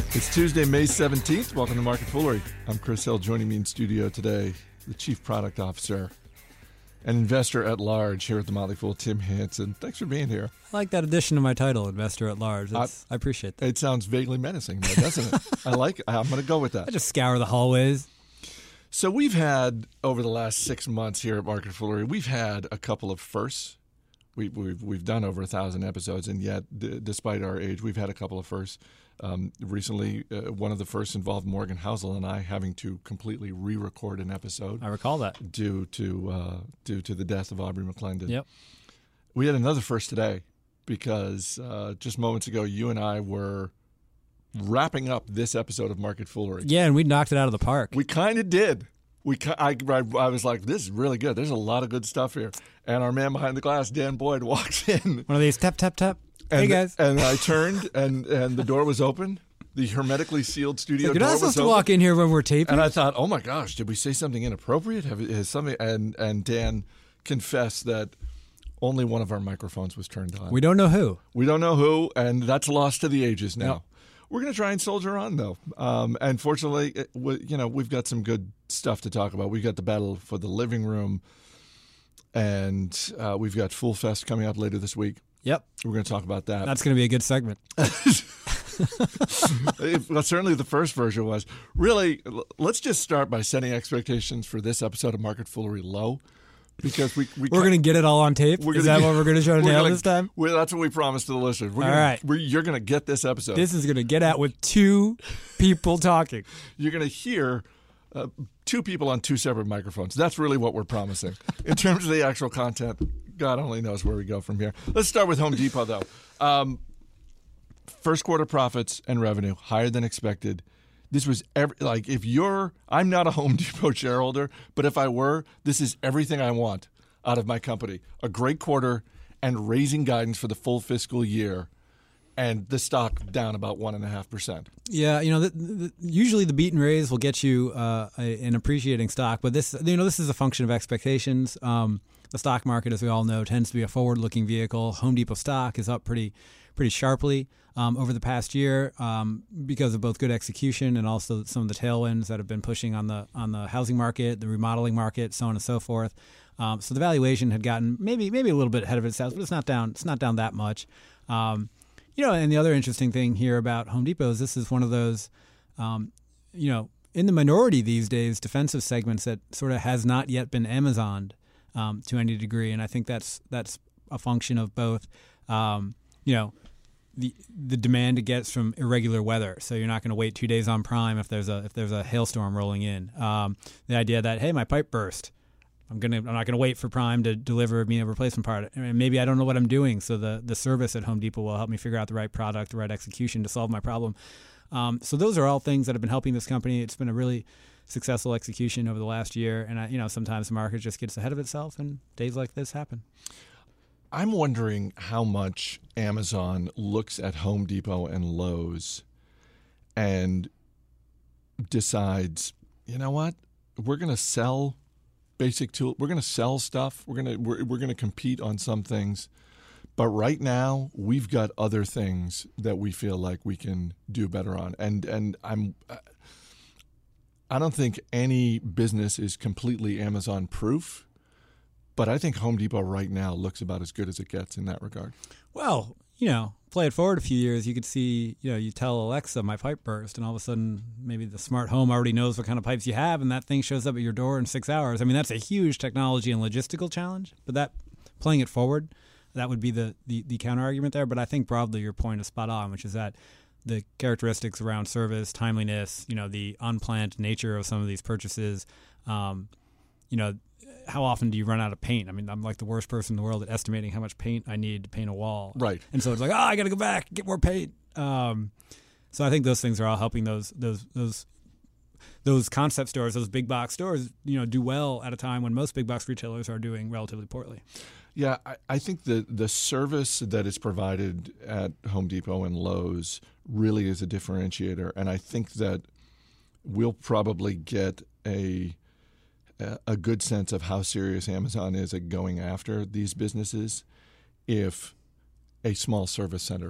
It's Tuesday, May 17th. Welcome to Market Foolery. I'm Chris Hill. Joining me in studio today, the Chief Product Officer and Investor at Large here at the Motley Fool, Tim Hansen. Thanks for being here. I like that addition to my title, Investor at Large. I appreciate that. It sounds vaguely menacing, though, doesn't it? I like it. I'm going to go with that. I just scour the hallways. So we've had, over the last 6 months here at Market Foolery, we've had a couple of firsts. We've done over 1,000 episodes, and yet, despite our age, we've had a couple of firsts. Recently, one of the firsts involved Morgan Housel and I having to completely re-record an episode. I recall that. Due to the death of Aubrey McClendon. Yep. We had another first today because just moments ago, you and I were wrapping up this episode of Market Foolery. Yeah, and we knocked it out of the park. We kind of did. I was like, this is really good. There's a lot of good stuff here. And our man behind the glass, Dan Boyd, walks in. One of these tap, tap, tap. And, hey, guys. And I turned, and the door was open. The hermetically sealed studio door was open. You're not supposed to walk in here when we're taping. And I thought, oh, my gosh, did we say something inappropriate? Has something? And Dan confessed that only one of our microphones was turned on. We don't know who. We don't know who, and that's lost to the ages now. Yep. We're going to try and soldier on, though. And fortunately, we've got some good stuff to talk about. We've got the battle for the living room, and we've got Fool Fest coming up later this week. Yep. We're going to talk about that. That's going to be a good segment. Well, certainly the first version was. Really, let's just start by setting expectations for this episode of Market Foolery low. Because we're going to get it all on tape? Is that what we're going to try to nail this time? That's what we promised to the listeners. All right. You're going to get this episode. This is going to get out with two people talking. You're going to hear two people on two separate microphones. That's really what we're promising. In terms of the actual content, God only knows where we go from here. Let's start with Home Depot, though. First quarter profits and revenue higher than expected. This was I'm not a Home Depot shareholder, but if I were, this is everything I want out of my company. A great quarter and raising guidance for the full fiscal year, and the stock down about 1.5%. Yeah, usually the beat and raise will get you an appreciating stock, but this is a function of expectations. The stock market, as we all know, tends to be a forward-looking vehicle. Home Depot stock is up pretty sharply over the past year because of both good execution and also some of the tailwinds that have been pushing on the housing market, the remodeling market, so on and so forth. So the valuation had gotten maybe a little bit ahead of itself, but it's not down that much. And the other interesting thing here about Home Depot is this is one of those, in the minority these days, defensive segments that sort of has not yet been Amazoned to any degree, and I think that's a function of both, the demand it gets from irregular weather. So you're not going to wait 2 days on Prime if there's a hailstorm rolling in. The idea that, hey, my pipe burst, I'm not going to wait for Prime to deliver me a replacement part. And maybe I don't know what I'm doing, so the service at Home Depot will help me figure out the right product, the right execution to solve my problem. So those are all things that have been helping this company. It's been a really successful execution over the last year, and sometimes the market just gets ahead of itself, and days like this happen. I'm wondering how much Amazon looks at Home Depot and Lowe's and decides, you know what, we're going to sell basic tool, we're going to sell stuff, we're going to compete on some things, but right now we've got other things that we feel like we can do better on, and I don't think any business is completely Amazon proof. But I think Home Depot right now looks about as good as it gets in that regard. Well, play it forward a few years, you could see, you tell Alexa, my pipe burst, and all of a sudden maybe the smart home already knows what kind of pipes you have, and that thing shows up at your door in 6 hours. I mean, that's a huge technology and logistical challenge, but that playing it forward, that would be the counter-argument there. But I think broadly your point is spot on, which is that the characteristics around service, timeliness, the unplanned nature of some of these purchases, how often do you run out of paint? I mean, I'm like the worst person in the world at estimating how much paint I need to paint a wall. Right. And so it's like, I got to go back, get more paint. So I think those things are all helping those concept stores, those big box stores, do well at a time when most big box retailers are doing relatively poorly. Yeah, I think the service that is provided at Home Depot and Lowe's really is a differentiator, and I think that we'll probably get a good sense of how serious Amazon is at going after these businesses if a small service center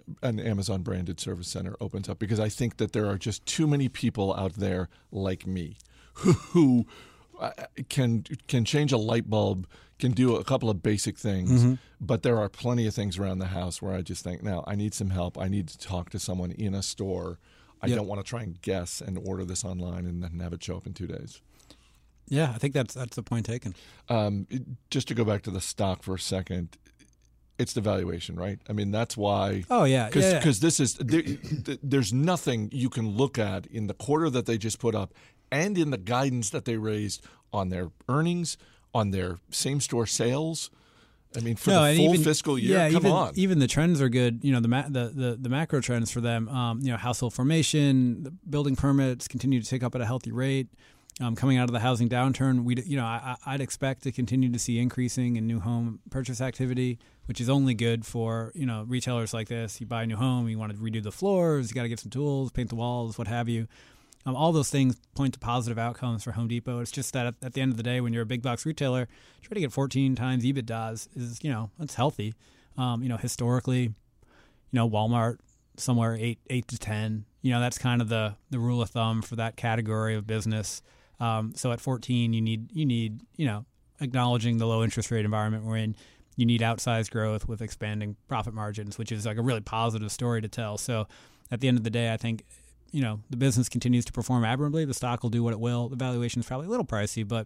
an Amazon branded service center opens up, because I think that there are just too many people out there like me who can change a light bulb, can do a couple of basic things, but there are plenty of things around the house where I just think, no, I need some help. I need to talk to someone in a store. I don't want to try and guess and order this online and then have it show up in 2 days. Yeah, I think that's the point taken. Just to go back to the stock for a second, it's the valuation, right? I mean, that's why. Oh, yeah. Because this is there's nothing you can look at in the quarter that they just put up and in the guidance that they raised on their earnings, on their same-store sales. I mean, for the full fiscal year, come on. Even the trends are good. You know, the macro trends for them. You know, household formation, the building permits continue to tick up at a healthy rate. Coming out of the housing downturn, I'd expect to continue to see increasing in new home purchase activity, which is only good for retailers like this. You buy a new home, you want to redo the floors, you got to get some tools, paint the walls, what have you. All those things point to positive outcomes for Home Depot. It's just that at the end of the day, when you're a big box retailer, try to get 14 times EBITDA is that's healthy. Historically, Walmart somewhere 8 to 10. That's kind of the rule of thumb for that category of business. So at 14, you need acknowledging the low interest rate environment we're in. You need outsized growth with expanding profit margins, which is like a really positive story to tell. So at the end of the day, I think the business continues to perform admirably. The stock will do what it will. The valuation is probably a little pricey, but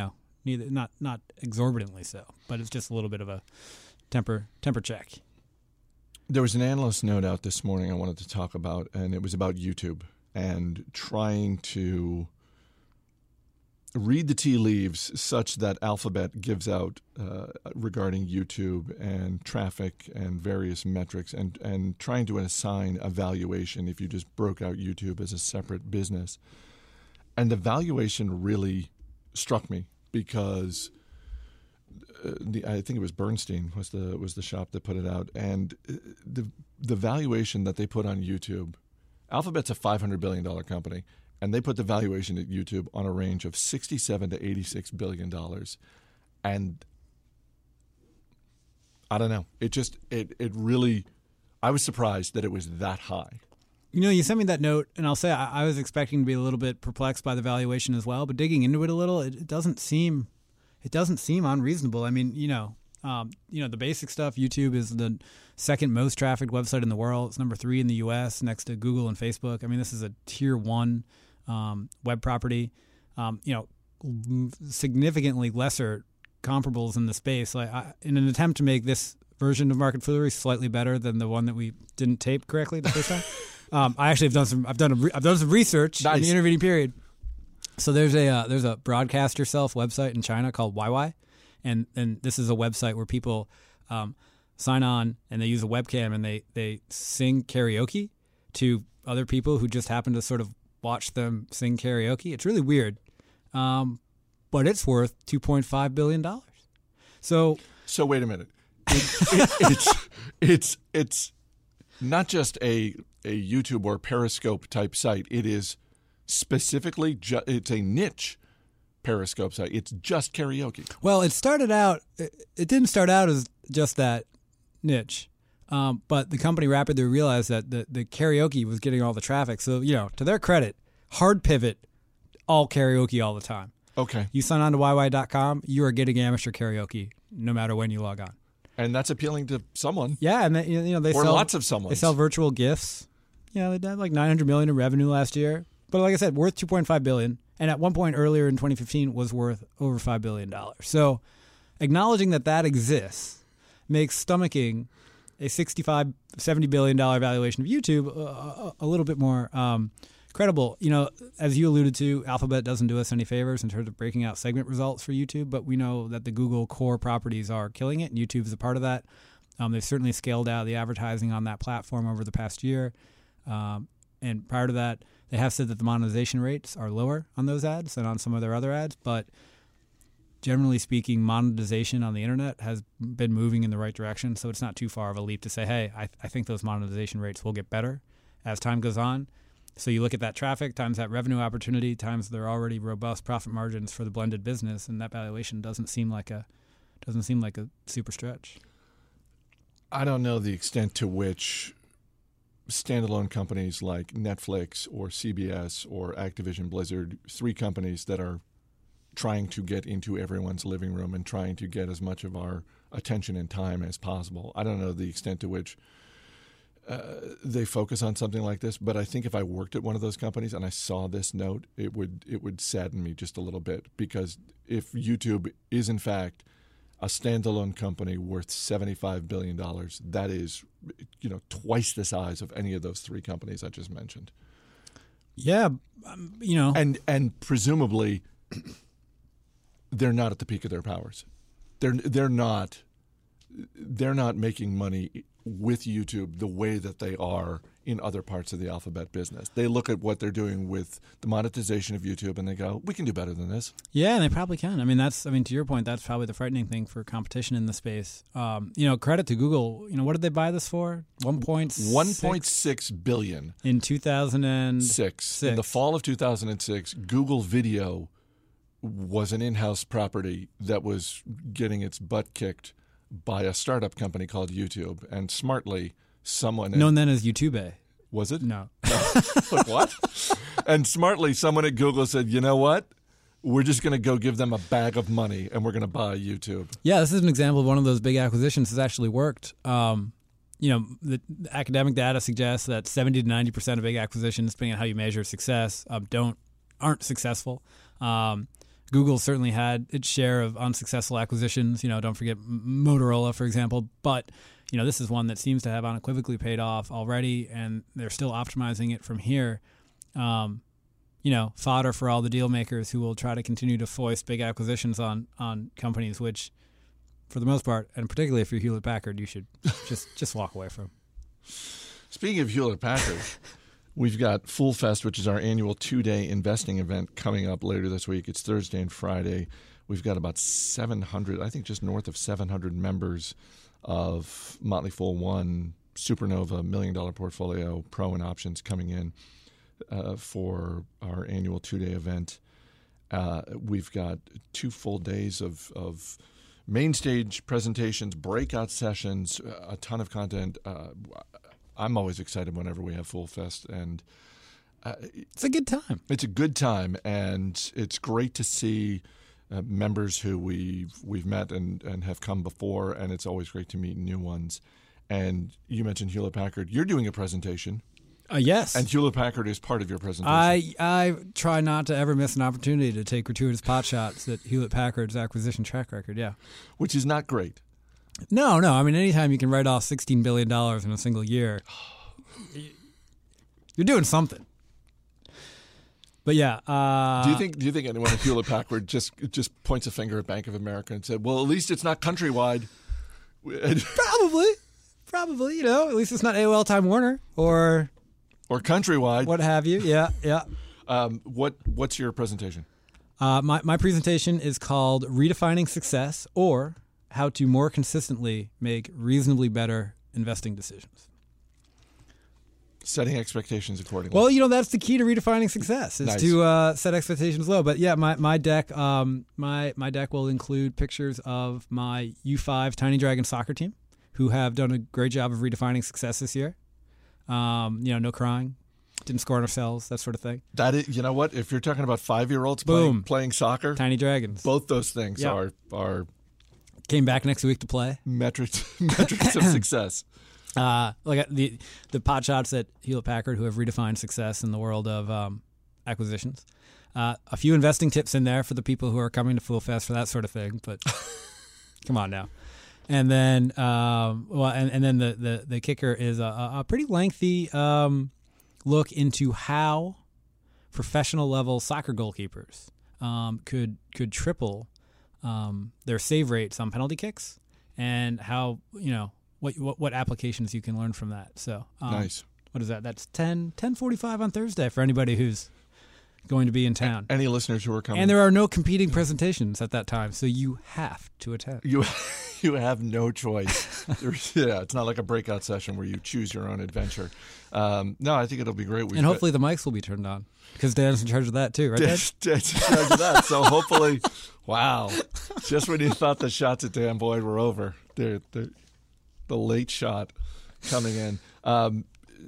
not exorbitantly so. But it's just a little bit of a temper check. There was an analyst note out this morning I wanted to talk about, and it was about YouTube and trying to read the tea leaves such that Alphabet gives out regarding YouTube and traffic and various metrics, and trying to assign a valuation if you just broke out YouTube as a separate business. And the valuation really struck me because I think it was Bernstein was the shop that put it out, and the valuation that they put on YouTube, Alphabet's a $500 billion company. And they put the valuation at YouTube on a range of $67 to $86 billion. And I don't know. It really, I was surprised that it was that high. You sent me that note, and I'll say I was expecting to be a little bit perplexed by the valuation as well. But digging into it a little, it doesn't seem unreasonable. I mean, the basic stuff. YouTube is the second most trafficked website in the world. It's number 3 in the U.S. next to Google and Facebook. I mean, this is a tier 1 web property. Significantly lesser comparables in the space. Like in an attempt to make this version of Market Foolery slightly better than the one that we didn't tape correctly the first time. I actually I've done some research in the intervening period. So there's a broadcast yourself website in China called YY, and this is a website where people sign on and they use a webcam and they sing karaoke to other people who just happen to sort of watch them sing karaoke. It's really weird, but it's worth $2.5 billion. So wait a minute. It's not just a YouTube or Periscope type site. It is specifically it's a niche Periscope site. It's just karaoke. Well, it didn't start out as just that niche. But the company rapidly realized that the karaoke was getting all the traffic. So, to their credit, hard pivot, all karaoke all the time. Okay. You sign on to YY.com, you are getting amateur karaoke no matter when you log on. And that's appealing to someone. Yeah, and they sell lots of someone. They sell virtual gifts. They had like $900 million in revenue last year. But like I said, worth $2.5 billion. And at one point earlier in 2015 was worth over $5 billion. So acknowledging that exists makes stomaching a $65, $70 billion valuation of YouTube a little bit more credible. As you alluded to, Alphabet doesn't do us any favors in terms of breaking out segment results for YouTube, but we know that the Google core properties are killing it, and YouTube is a part of that. They've certainly scaled out the advertising on that platform over the past year. And prior to that, they have said that the monetization rates are lower on those ads than on some of their other ads, but generally speaking, monetization on the internet has been moving in the right direction, so it's not too far of a leap to say, hey, I think those monetization rates will get better as time goes on. So you look at that traffic times that revenue opportunity times their already robust profit margins for the blended business, and that valuation doesn't seem like a super stretch. I don't know the extent to which standalone companies like Netflix or CBS or Activision Blizzard, 3 companies that are trying to get into everyone's living room and trying to get as much of our attention and time as possible. I don't know the extent to which they focus on something like this, but I think if I worked at one of those companies and I saw this note, it would sadden me just a little bit, because if YouTube is in fact a standalone company worth $75 billion, that is, twice the size of any of those 3 companies I just mentioned. Yeah, and presumably they're not at the peak of their powers. They're not making money with YouTube the way that they are in other parts of the Alphabet business. They look at what they're doing with the monetization of YouTube and they go, we can do better than this. Yeah, and they probably can. To your point, that's probably the frightening thing for competition in the space. Credit to Google. What did they buy this for? $1.6 billion in 2006. In the fall of 2006, Google Video was an in-house property that was getting its butt kicked by a startup company called YouTube, and smartly someone known then as YouTube. Was it? No. Like what? And smartly someone at Google said, you know what? We're just going to go give them a bag of money and we're going to buy YouTube. Yeah, this is an example of one of those big acquisitions that's actually worked. The academic data suggests that 70 to 90% of big acquisitions, depending on how you measure success, aren't successful. Google certainly had its share of unsuccessful acquisitions. Don't forget Motorola, for example. But, this is one that seems to have unequivocally paid off already, and they're still optimizing it from here. Fodder for all the deal makers who will try to continue to foist big acquisitions on companies, which, for the most part, and particularly if you're Hewlett-Packard, you should just walk away from. Speaking of Hewlett-Packard, we've got Fool Fest, which is our annual 2-day investing event coming up later this week. It's Thursday and Friday. We've got about 700, I think just north of 700 members of Motley Fool One, Supernova, $1 million portfolio, Pro and options coming in for our annual 2-day event. We've got 2 full days of main stage presentations, breakout sessions, a ton of content. I'm always excited whenever we have Fool Fest, and it's a good time. It's a good time, and it's great to see members who we've met and have come before, and it's always great to meet new ones. And you mentioned Hewlett-Packard. You're doing a presentation. Yes. And Hewlett-Packard is part of your presentation. I try not to ever miss an opportunity to take gratuitous pot shots at Hewlett-Packard's acquisition track record, yeah. Which is not great. No. Anytime you can write off $16 billion in a single year, you're doing something. But yeah. Do you think anyone at Hewlett-Packard just points a finger at Bank of America and said, well, at least it's not Countrywide? Probably. At least it's not AOL Time Warner or Countrywide. What have you. Yeah. What's your presentation? My presentation is called Redefining Success, or How to More Consistently Make Reasonably Better Investing Decisions. Setting expectations accordingly. Well, that's the key to redefining success, is nice. to set expectations low. But yeah, my deck my deck will include pictures of my U5 Tiny Dragon soccer team, who have done a great job of redefining success this year. No crying, didn't score on ourselves, that sort of thing. That is, you know what? If you're talking about 5-year-olds playing soccer, Tiny Dragons, both those things are came back next week to play. Metrics of success. Like the pot shots at Hewlett-Packard, who have redefined success in the world of acquisitions. A few investing tips in there for the people who are coming to Fool Fest for that sort of thing, but come on now. And then, and then the kicker is a pretty lengthy look into how professional level soccer goalkeepers could triple their save rates on penalty kicks, and how what applications you can learn from that. So nice. What is that? That's 10:45 on Thursday for anybody who's going to be in town. Any listeners who are coming. And there are no competing presentations at that time, so you have to attend. You have no choice. It's not like a breakout session where you choose your own adventure. No, I think it'll be great. And hopefully the mics will be turned on, because Dan's in charge of that too, right, Dan? Dan's in charge of that. So hopefully, wow. Just when you thought the shots at Dan Boyd were over, the late shot coming in.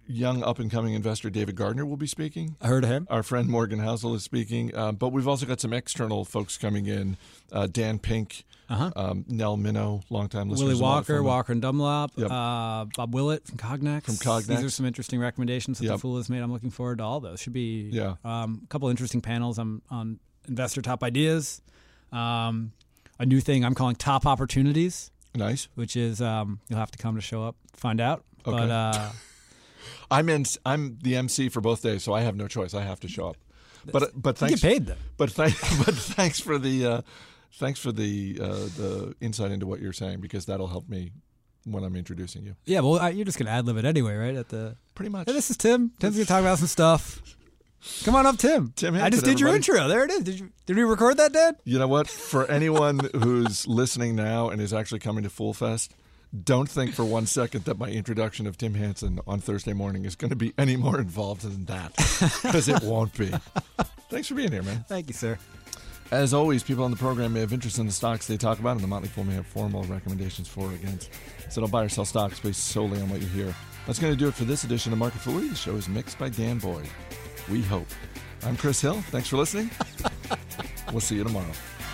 young up-and-coming investor David Gardner will be speaking. I heard of him. Our friend Morgan Housel is speaking. But we've also got some external folks coming in. Dan Pink, Nell Minow, longtime listeners. Willie Walker, Walker and Dunlop, Yep. Bob Willett from Cognex. These are some interesting recommendations that the Fool has made. I'm looking forward to all those. Should be a couple interesting panels on investor top ideas. A new thing I'm calling Top Opportunities. Nice. Which is you'll have to come to show up, find out. Okay. But I'm the MC for both days, so I have no choice. I have to show up. But thanks. You get paid though. But thanks for the insight into what you're saying, because that'll help me when I'm introducing you. Yeah, well, you're just gonna ad lib it anyway, right? Pretty much. Hey, this is Tim. Tim's gonna talk about some stuff. Come on up, Tim. Tim Hanson, I just did your intro. There it is. Did we record that, Dad? You know what? For anyone who's listening now and is actually coming to Fool Fest, don't think for 1 second that my introduction of Tim Hanson on Thursday morning is going to be any more involved than that, because it won't be. Thanks for being here, man. Thank you, sir. As always, people on the program may have interest in the stocks they talk about, and the Motley Fool may have formal recommendations for or against. So don't buy or sell stocks based solely on what you hear. That's going to do it for this edition of Market Foolery. The show is mixed by Dan Boyd. We hope. I'm Chris Hill. Thanks for listening. We'll see you tomorrow.